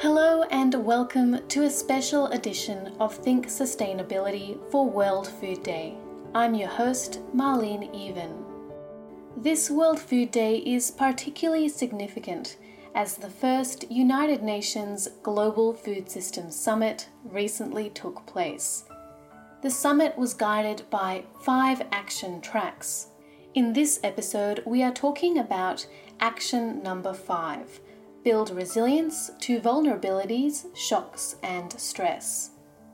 Hello and welcome to a special edition of Think Sustainability for World Food Day. I'm your host, Marlene Even. This World Food Day is particularly significant as the first United Nations Global Food Systems Summit recently took place. The summit was guided by 5 action tracks. In this episode, we are talking about action number 5, build resilience to vulnerabilities, shocks, and stress.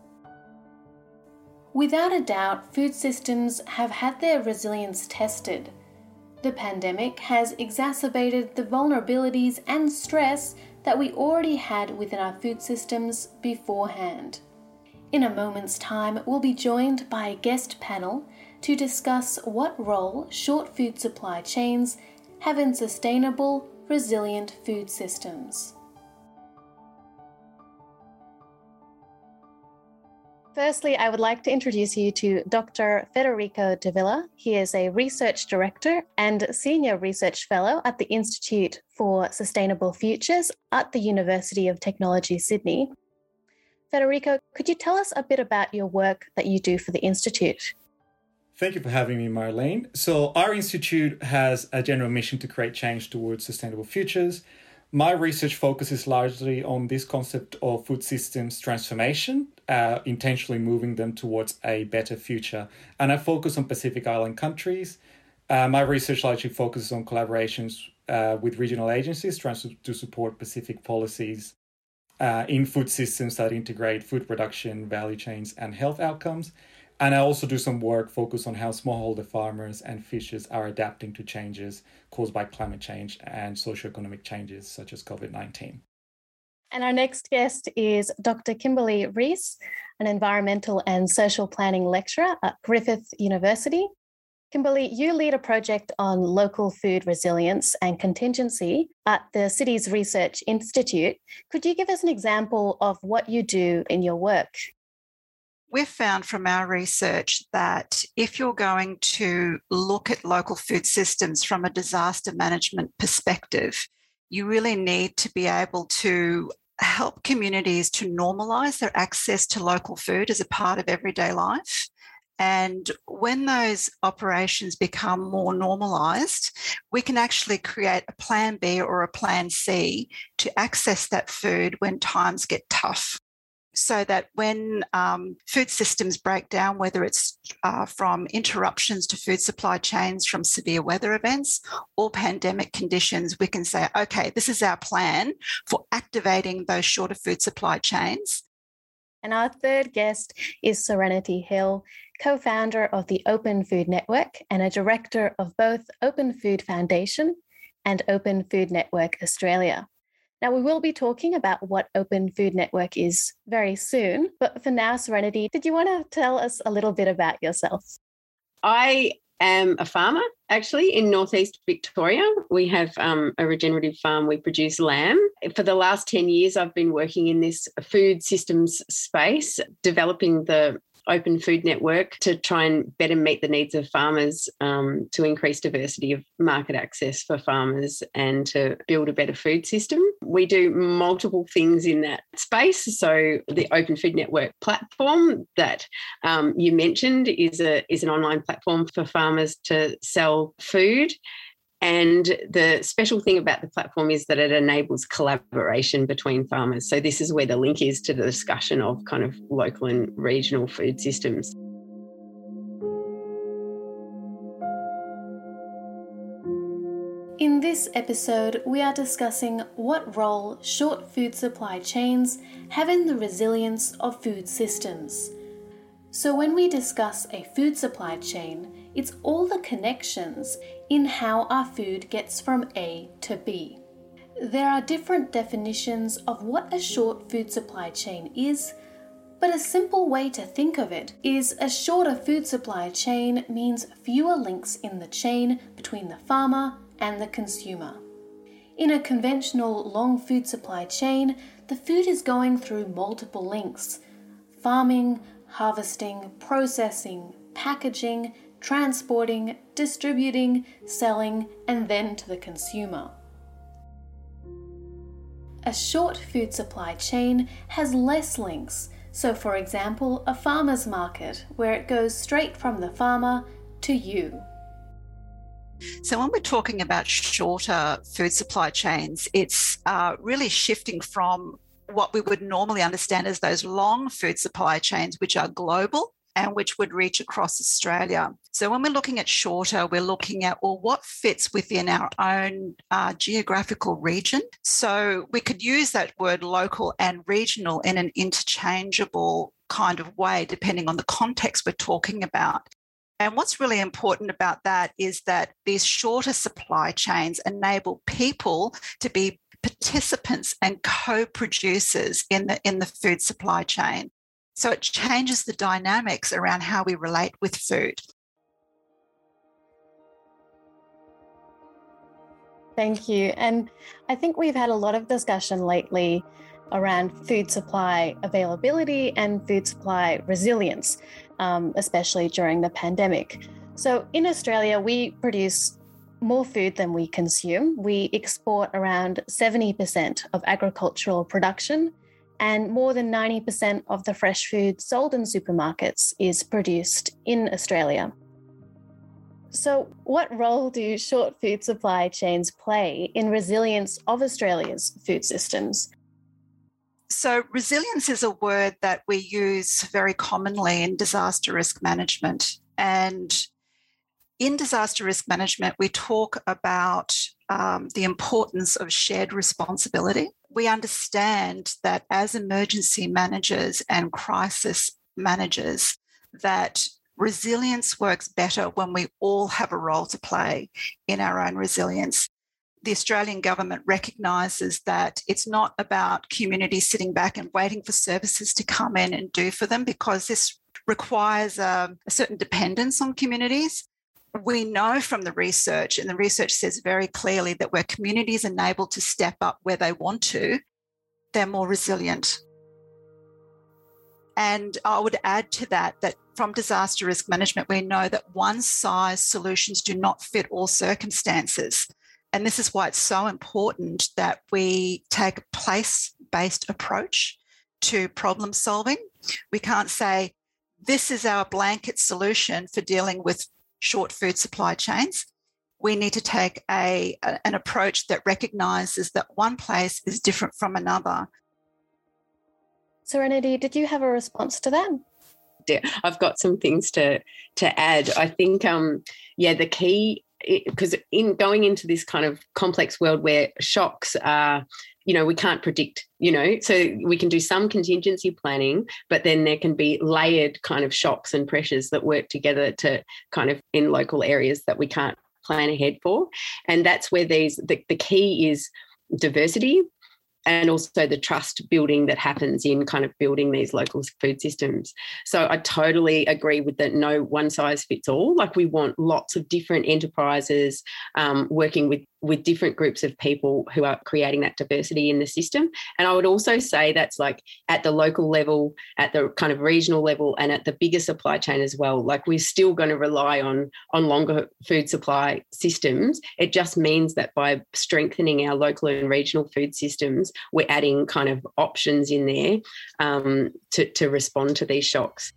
Without a doubt, food systems have had their resilience tested. The pandemic has exacerbated the vulnerabilities and stress that we already had within our food systems beforehand. In a moment's time, we'll be joined by a guest panel to discuss what role short food supply chains have in sustainable, resilient food systems. Firstly, I would like to introduce you to Dr. Federico Davila. He is a research director and senior research fellow at the Institute for Sustainable Futures at the University of Technology, Sydney. Federico, could you tell us a bit about your work that you do for the Institute? Thank you for having me, Marlene. So our institute has a general mission to create change towards sustainable futures. My research focuses largely on this concept of food systems transformation, intentionally moving them towards a better future. And I focus on Pacific Island countries. My research largely focuses on collaborations with regional agencies trying to support Pacific policies in food systems that integrate food production, value chains, and health outcomes. And I also do some work focused on how smallholder farmers and fishers are adapting to changes caused by climate change and socioeconomic changes such as COVID-19. And our next guest is Dr. Kimberly Rees, an environmental and social planning lecturer at Griffith University. Kimberly, you lead a project on local food resilience and contingency at the Cities Research Institute. Could you give us an example of what you do in your work? We've found from our research that if you're going to look at local food systems from a disaster management perspective, you really need to be able to help communities to normalise their access to local food as a part of everyday life. And when those operations become more normalised, we can actually create a plan B or a plan C to access that food when times get tough. So that when food systems break down, whether it's from interruptions to food supply chains from severe weather events or pandemic conditions, we can say, okay, this is our plan for activating those shorter food supply chains. And our third guest is Serenity Hill, co-founder of the Open Food Network and a director of both Open Food Foundation and Open Food Network Australia. Now, we will be talking about what Open Food Network is very soon, but for now, Serenity, did you want to tell us a little bit about yourself? I am a farmer, actually, in northeast Victoria. We have a regenerative farm. We produce lamb. For the last 10 years, I've been working in this food systems space, developing the Open Food Network to try and better meet the needs of farmers, to increase diversity of market access for farmers and to build a better food system. We do multiple things in that space. So the Open Food Network platform that you mentioned is an online platform for farmers to sell food. And the special thing about the platform is that it enables collaboration between farmers. So this is where the link is to the discussion of kind of local and regional food systems. In this episode, we are discussing what role short food supply chains have in the resilience of food systems. So when we discuss a food supply chain, it's all the connections in how our food gets from A to B. There are different definitions of what a short food supply chain is, but a simple way to think of it is a shorter food supply chain means fewer links in the chain between the farmer and the consumer. In a conventional long food supply chain, the food is going through multiple links: farming, harvesting, processing, packaging, transporting, distributing, selling, and then to the consumer. A short food supply chain has less links. So for example, a farmer's market, where it goes straight from the farmer to you. So when we're talking about shorter food supply chains, it's really shifting from what we would normally understand as those long food supply chains, which are global and which would reach across Australia. So when we're looking at shorter, we're looking at, well, what fits within our own geographical region? So we could use that word local and regional in an interchangeable kind of way, depending on the context we're talking about. And what's really important about that is that these shorter supply chains enable people to be participants and co-producers in the food supply chain. So it changes the dynamics around how we relate with food. Thank you. And I think we've had a lot of discussion lately around food supply availability and food supply resilience, especially during the pandemic. So in Australia, we produce more food than we consume. We export around 70% of agricultural production, and more than 90% of the fresh food sold in supermarkets is produced in Australia. So what role do short food supply chains play in resilience of Australia's food systems? So resilience is a word that we use very commonly in disaster risk management. And in disaster risk management, we talk about the importance of shared responsibility. We understand that as emergency managers and crisis managers, that resilience works better when we all have a role to play in our own resilience. The Australian government recognises that it's not about communities sitting back and waiting for services to come in and do for them, because this requires a certain dependence on communities. We know from the research, and the research says very clearly, that where communities are able to step up where they want to, they're more resilient. And I would add to that from disaster risk management, we know that one-size solutions do not fit all circumstances. And this is why it's so important that we take a place-based approach to problem solving. We can't say, this is our blanket solution for dealing with short food supply chains. We need to take an approach that recognises that one place is different from another. Serenity, did you have a response to that? Yeah, I've got some things to add. I think, the key, because in going into this kind of complex world where shocks are, we can't predict, so we can do some contingency planning, but then there can be layered kind of shocks and pressures that work together to kind of in local areas that we can't plan ahead for. And that's where the key is diversity, and also the trust building that happens in kind of building these local food systems. So I totally agree with that. No one size fits all. Like, we want lots of different enterprises working with different groups of people who are creating that diversity in the system. And I would also say that's like at the local level, at the kind of regional level, and at the bigger supply chain as well. Like, we're still going to rely on longer food supply systems. It just means that by strengthening our local and regional food systems, we're adding kind of options in there to respond to these shocks.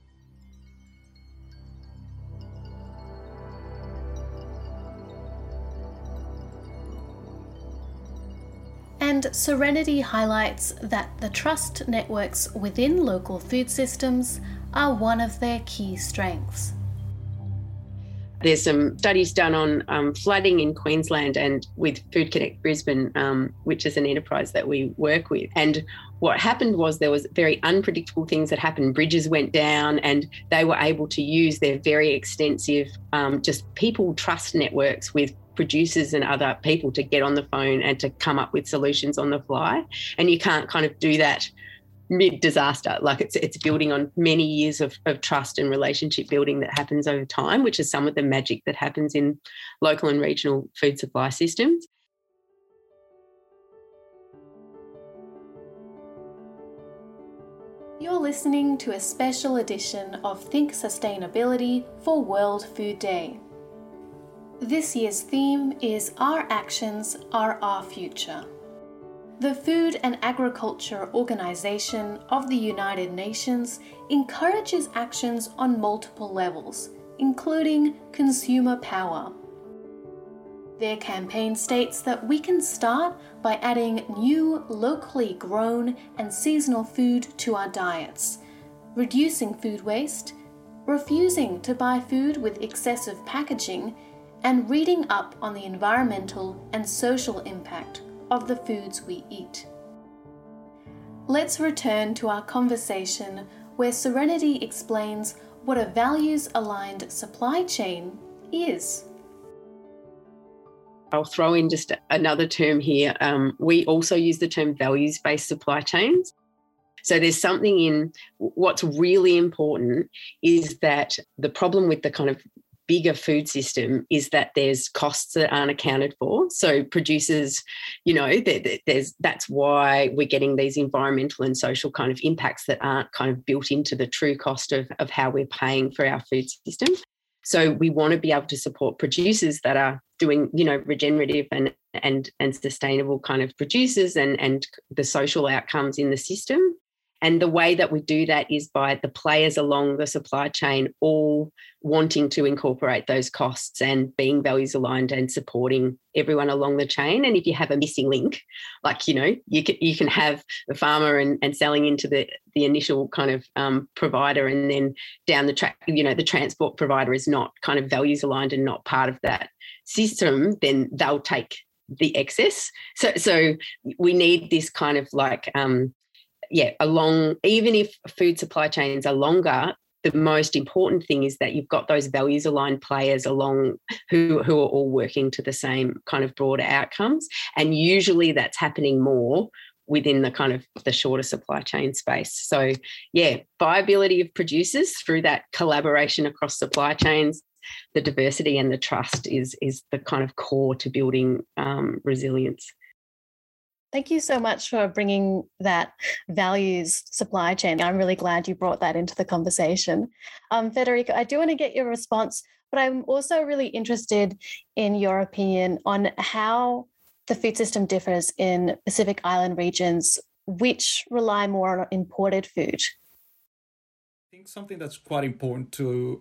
And Serenity highlights that the trust networks within local food systems are one of their key strengths. There's some studies done on flooding in Queensland and with Food Connect Brisbane, which is an enterprise that we work with. And what happened was there was very unpredictable things that happened. Bridges went down, and they were able to use their very extensive just people trust networks with producers and other people to get on the phone and to come up with solutions on the fly. And you can't kind of do that mid-disaster. Like, it's building on many years of trust and relationship building that happens over time, which is some of the magic that happens in local and regional food supply systems. You're listening to a special edition of Think Sustainability for World Food Day. This year's theme is Our Actions Are Our Future. The Food and Agriculture Organization of the United Nations encourages actions on multiple levels, including consumer power. Their campaign states that we can start by adding new, locally grown and seasonal food to our diets, reducing food waste, refusing to buy food with excessive packaging, and reading up on the environmental and social impact of the foods we eat. Let's return to our conversation where Serenity explains what a values-aligned supply chain is. I'll throw in just another term here. We also use the term values-based supply chains. So there's something in what's really important is that the problem with the kind of bigger food system is that there's costs that aren't accounted for. So producers, that's why we're getting these environmental and social kind of impacts that aren't kind of built into the true cost of how we're paying for our food system. So we want to be able to support producers that are doing, regenerative and sustainable kind of producers and the social outcomes in the system. And the way that we do that is by the players along the supply chain all wanting to incorporate those costs and being values aligned and supporting everyone along the chain. And if you have a missing link, like, you can have the farmer and selling into the initial kind of provider, and then down the track, the transport provider is not kind of values aligned and not part of that system, then they'll take the excess. So we need this kind of like, even if food supply chains are longer, the most important thing is that you've got those values aligned players along who are all working to the same kind of broader outcomes. And usually that's happening more within the kind of the shorter supply chain space. So viability of producers through that collaboration across supply chains, the diversity and the trust is the kind of core to building resilience. Thank you so much for bringing that values supply chain. I'm really glad you brought that into the conversation. Federico, I do want to get your response, but I'm also really interested in your opinion on how the food system differs in Pacific Island regions, which rely more on imported food. I think something that's quite important to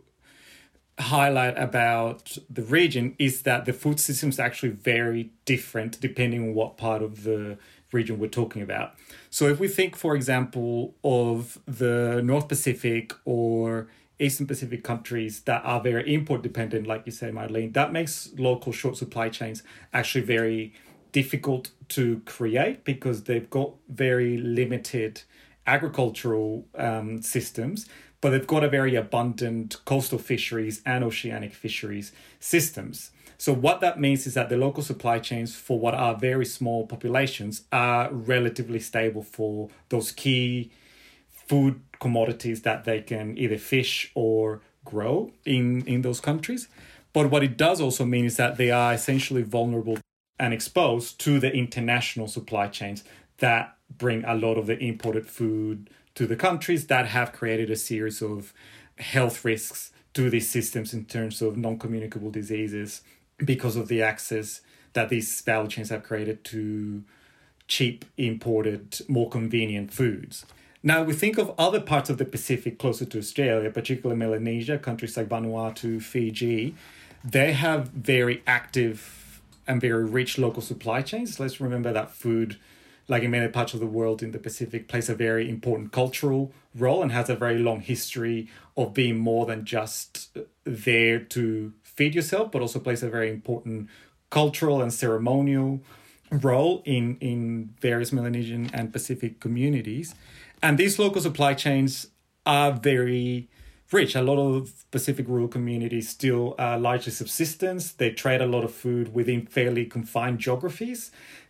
highlight about the region is that the food system is actually very different depending on what part of the region we're talking about. So if we think, for example, of the North Pacific or Eastern Pacific countries that are very import dependent, like you said, Madeleine, that makes local short supply chains actually very difficult to create because they've got very limited agricultural systems, but they've got a very abundant coastal fisheries and oceanic fisheries systems. So what that means is that the local supply chains for what are very small populations are relatively stable for those key food commodities that they can either fish or grow in those countries. But what it does also mean is that they are essentially vulnerable and exposed to the international supply chains that bring a lot of the imported food to the countries that have created a series of health risks to these systems in terms of non-communicable diseases because of the access that these value chains have created to cheap, imported, more convenient foods. Now, we think of other parts of the Pacific closer to Australia, particularly Melanesia, countries like Vanuatu, Fiji. They have very active and very rich local supply chains. Let's remember that food, like in many parts of the world in the Pacific, plays a very important cultural role and has a very long history of being more than just there to feed yourself, but also plays a very important cultural and ceremonial role in various Melanesian and Pacific communities. And these local supply chains are very rich. A lot of Pacific rural communities still are largely subsistence. They trade a lot of food within fairly confined geographies.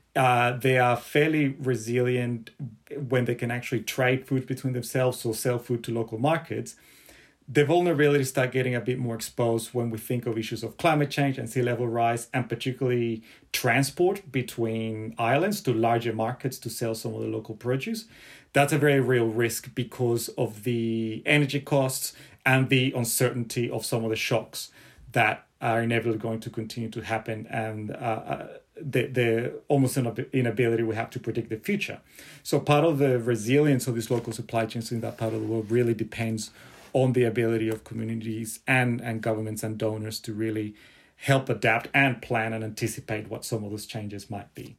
They are fairly resilient when they can actually trade food between themselves or sell food to local markets. The vulnerabilities start getting a bit more exposed when we think of issues of climate change and sea level rise, and particularly transport between islands to larger markets to sell some of the local produce. That's a very real risk because of the energy costs and the uncertainty of some of the shocks that are inevitably going to continue to happen. And the almost an inability we have to predict the future. So part of the resilience of these local supply chains in that part of the world really depends on the ability of communities and governments and donors to really help adapt and plan and anticipate what some of those changes might be.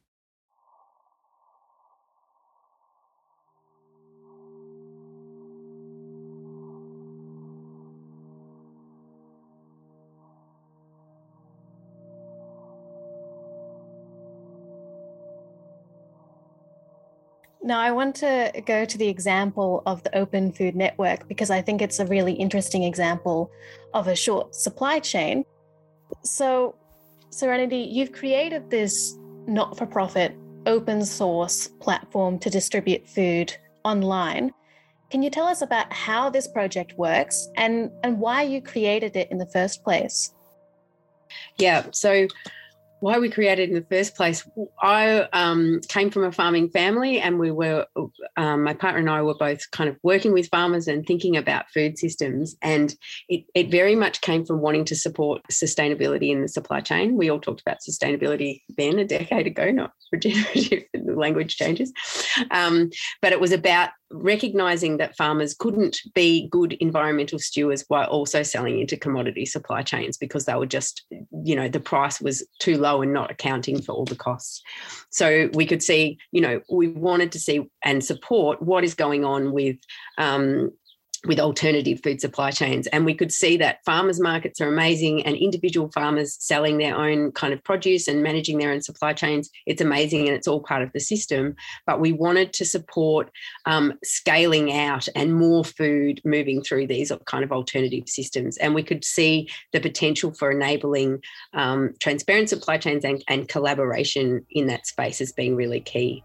Now, I want to go to the example of the Open Food Network because I think it's a really interesting example of a short supply chain. So, Serenity, you've created this not-for-profit open source platform to distribute food online. Can you tell us about how this project works and why you created it in the first place? Yeah, so why we created in the first place, I came from a farming family, and we were, my partner and I were both kind of working with farmers and thinking about food systems. And it very much came from wanting to support sustainability in the supply chain. We all talked about sustainability then a decade ago, not regenerative, the language changes. But it was about recognising that farmers couldn't be good environmental stewards while also selling into commodity supply chains because they were just, the price was too low and not accounting for all the costs. So we could see, we wanted to see and support what is going on with alternative food supply chains. And we could see that farmers markets are amazing, and individual farmers selling their own kind of produce and managing their own supply chains, it's amazing, and it's all part of the system. But we wanted to support scaling out and more food moving through these kind of alternative systems. And we could see the potential for enabling transparent supply chains and collaboration in that space as being really key.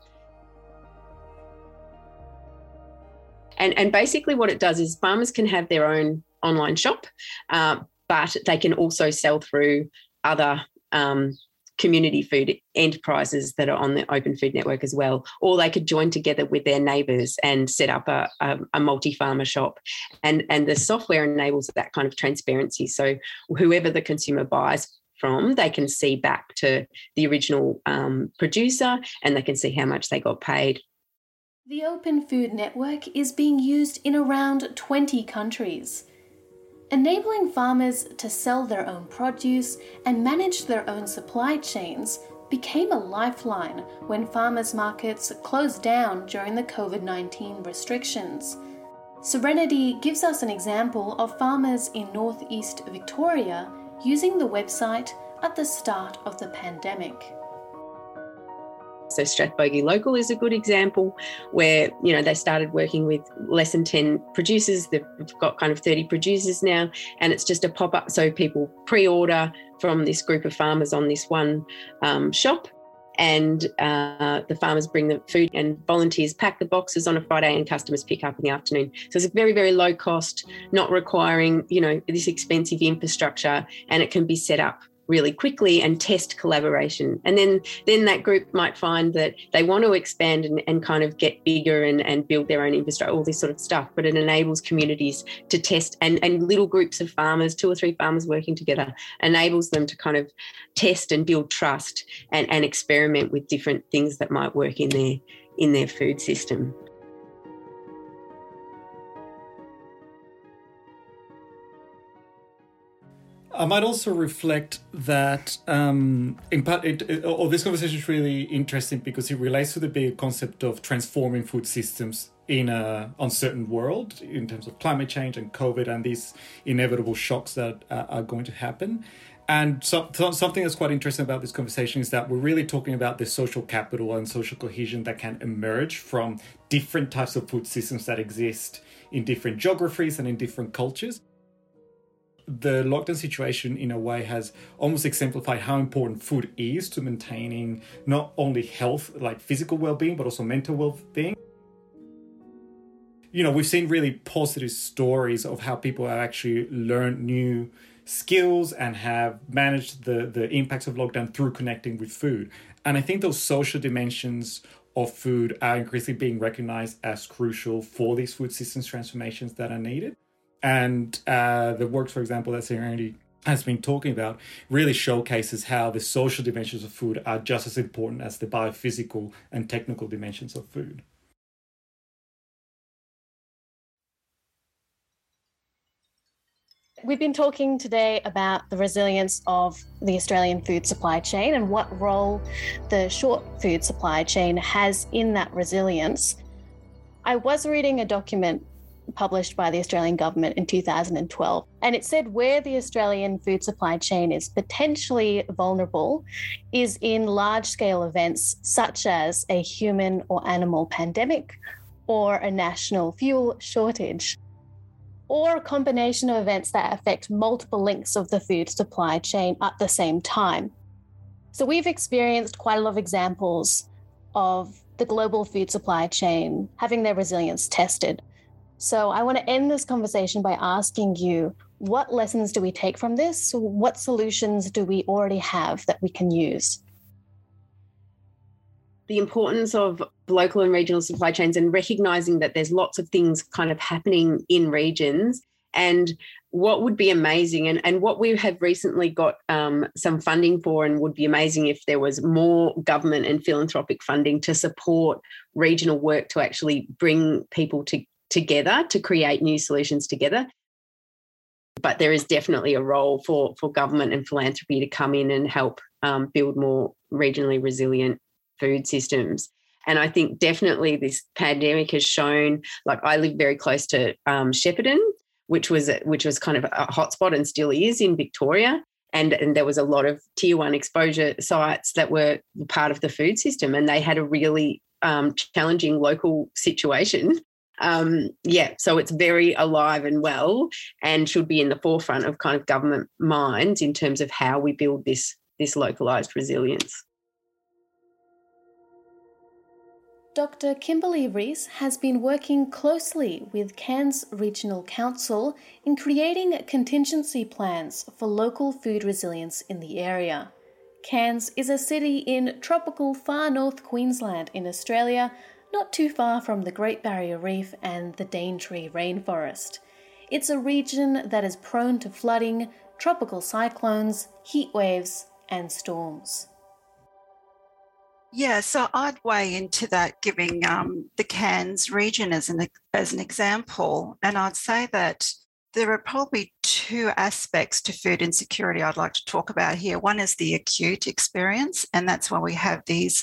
And basically what it does is farmers can have their own online shop, but they can also sell through other community food enterprises that are on the Open Food Network as well. Or they could join together with their neighbours and set up a multi-farmer shop. And the software enables that kind of transparency. So whoever the consumer buys from, they can see back to the original producer, and they can see how much they got paid. The Open Food Network is being used in around 20 countries, enabling farmers to sell their own produce and manage their own supply chains became a lifeline when farmers' markets closed down during the COVID-19 restrictions. Serenity gives us an example of farmers in northeast Victoria using the website at the start of the pandemic. So Strathbogie Local is a good example where, they started working with less than 10 producers. They've got kind of 30 producers now, and it's just a pop-up. So people pre-order from this group of farmers on this one shop, and the farmers bring the food, and volunteers pack the boxes on a Friday, and customers pick up in the afternoon. So it's a very, very low cost, not requiring, this expensive infrastructure, and it can be set up really quickly and test collaboration. And then that group might find that they want to expand and kind of get bigger and build their own infrastructure, all this sort of stuff. But it enables communities to test, and little groups of farmers, 2 or 3 farmers working together, enables them to kind of test and build trust and experiment with different things that might work in their food system. I might also reflect that, in part, this conversation is really interesting because it relates to the big concept of transforming food systems in an uncertain world in terms of climate change and COVID and these inevitable shocks that are going to happen. And something that's quite interesting about this conversation is that we're really talking about the social capital and social cohesion that can emerge from different types of food systems that exist in different geographies and in different cultures. The lockdown situation, in a way, has almost exemplified how important food is to maintaining not only health, like physical well-being, but also mental well-being. We've seen really positive stories of how people have actually learned new skills and have managed the impacts of lockdown through connecting with food. And I think those social dimensions of food are increasingly being recognized as crucial for these food systems transformations that are needed. And the work, for example, that Serenity has been talking about really showcases how the social dimensions of food are just as important as the biophysical and technical dimensions of food. We've been talking today about the resilience of the Australian food supply chain and what role the short food supply chain has in that resilience. I was reading a document published by the Australian government in 2012, and it said where the Australian food supply chain is potentially vulnerable is in large-scale events such as a human or animal pandemic or a national fuel shortage, or a combination of events that affect multiple links of the food supply chain at the same time. So we've experienced quite a lot of examples of the global food supply chain having their resilience tested. So I want to end this conversation by asking you, what lessons do we take from this? What solutions do we already have that we can use? The importance of local and regional supply chains and recognising that there's lots of things kind of happening in regions. And what would be amazing, and what we have recently got some funding for, and would be amazing if there was more government and philanthropic funding to support regional work to actually bring people together to create new solutions together. But there is definitely a role for government and philanthropy to come in and help build more regionally resilient food systems. And I think definitely this pandemic has shown, like I live very close to Shepparton, which was kind of a hotspot and still is in Victoria. And there was a lot of tier 1 exposure sites that were part of the food system, and they had a really challenging local situation. So it's very alive and well, and should be in the forefront of kind of government minds in terms of how we build this localised resilience. Dr. Kimberly Rees has been working closely with Cairns Regional Council in creating contingency plans for local food resilience in the area. Cairns is a city in tropical far north Queensland in Australia, not too far from the Great Barrier Reef and the Daintree rainforest. It's a region that is prone to flooding, tropical cyclones, heat waves, and storms. Yeah, so I'd weigh into that, giving the Cairns region as an example, and I'd say that there are probably two aspects to food insecurity I'd like to talk about here. One is the acute experience, and that's when we have these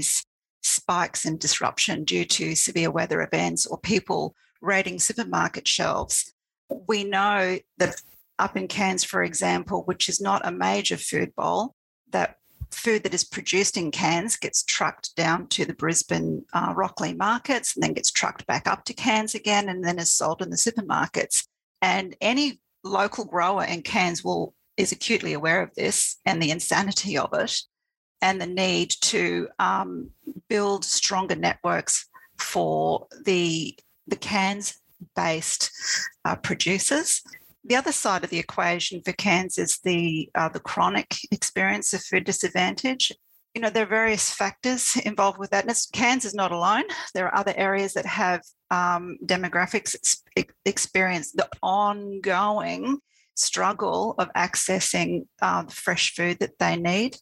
spikes in disruption due to severe weather events or people raiding supermarket shelves. We know that up in Cairns, for example, which is not a major food bowl, that food that is produced in Cairns gets trucked down to the Brisbane Rockley markets and then gets trucked back up to Cairns again and then is sold in the supermarkets. And any local grower in Cairns is acutely aware of this and the insanity of it and the need to build stronger networks for the Cairns-based producers. The other side of the equation for Cairns is the chronic experience of food disadvantage. You know, there are various factors involved with that. And Cairns is not alone. There are other areas that have demographics experience the ongoing struggle of accessing the fresh food that they need.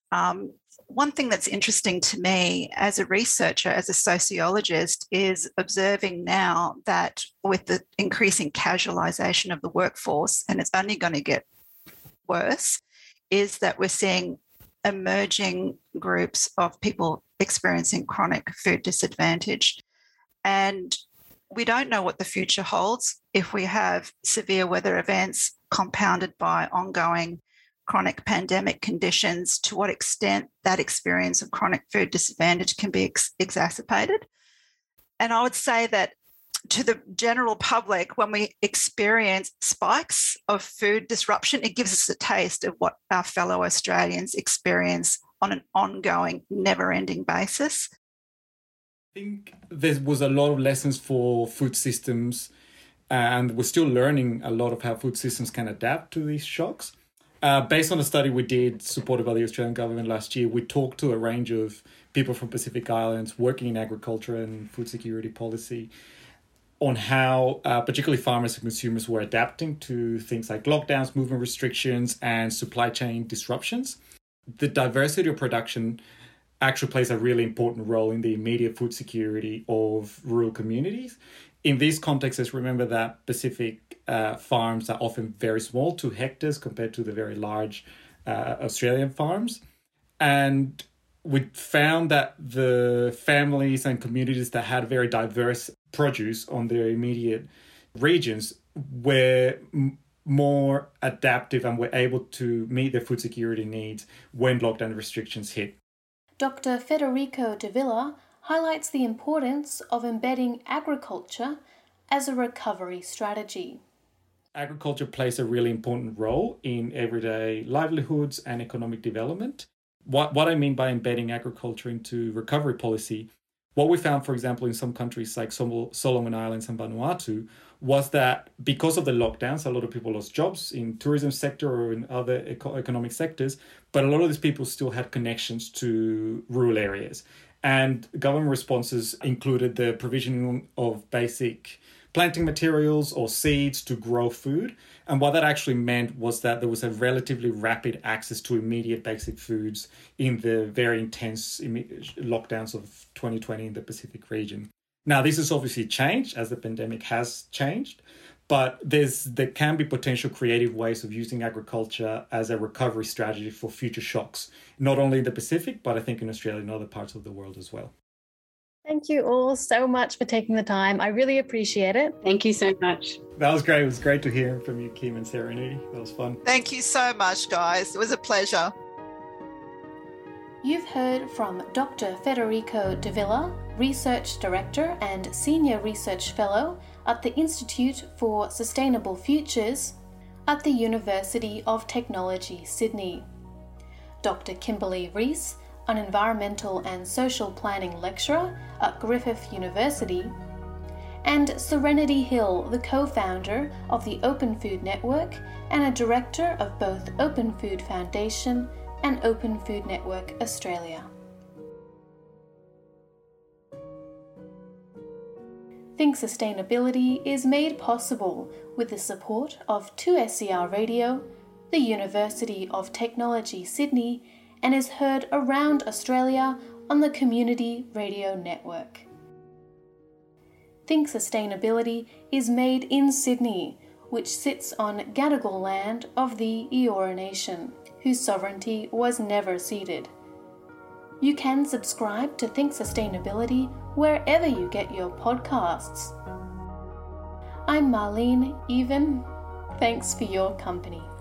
One thing that's interesting to me as a researcher, as a sociologist, is observing now that with the increasing casualisation of the workforce, and it's only going to get worse, is that we're seeing emerging groups of people experiencing chronic food disadvantage. And we don't know what the future holds if we have severe weather events compounded by ongoing chronic pandemic conditions, to what extent that experience of chronic food disadvantage can be exacerbated. And I would say that to the general public, when we experience spikes of food disruption, it gives us a taste of what our fellow Australians experience on an ongoing, never-ending basis. I think there was a lot of lessons for food systems, and we're still learning a lot of how food systems can adapt to these shocks. Based on a study we did, supported by the Australian government last year, we talked to a range of people from Pacific Islands working in agriculture and food security policy. on how particularly farmers and consumers were adapting to things like lockdowns, movement restrictions, and supply chain disruptions. The diversity of production actually plays a really important role in the immediate food security of rural communities. In these contexts, remember that Pacific farms are often very small, 2 hectares compared to the very large Australian farms. And we found that the families and communities that had very diverse produce on their immediate regions were more adaptive and were able to meet their food security needs when lockdown restrictions hit. Dr. Federico Davila highlights the importance of embedding agriculture as a recovery strategy. Agriculture plays a really important role in everyday livelihoods and economic development. What I mean by embedding agriculture into recovery policy, what we found, for example, in some countries like Solomon Islands and Vanuatu, was that because of the lockdowns, a lot of people lost jobs in tourism sector or in other economic sectors, but a lot of these people still had connections to rural areas. And government responses included the provisioning of basic planting materials or seeds to grow food. And what that actually meant was that there was a relatively rapid access to immediate basic foods in the very intense lockdowns of 2020 in the Pacific region. Now, this has obviously changed as the pandemic has changed, but there can be potential creative ways of using agriculture as a recovery strategy for future shocks, not only in the Pacific, but I think in Australia and other parts of the world as well. Thank you all so much for taking the time. I really appreciate it. Thank you so much. That was great. It was great to hear from you, Kim and Serenity. That was fun. Thank you so much, guys. It was a pleasure. You've heard from Dr. Federico Davila, Research Director and Senior Research Fellow at the Institute for Sustainable Futures at the University of Technology, Sydney. Dr. Kimberly Rees, an Environmental and Social Planning Lecturer at Griffith University, and Serenity Hill, the co-founder of the Open Food Network and a director of both Open Food Foundation and Open Food Network Australia. Think Sustainability is made possible with the support of 2SER Radio, the University of Technology Sydney, and is heard around Australia on the Community Radio Network. Think Sustainability is made in Sydney, which sits on Gadigal land of the Eora Nation, whose sovereignty was never ceded. You can subscribe to Think Sustainability wherever you get your podcasts. I'm Marlene Even. Thanks for your company.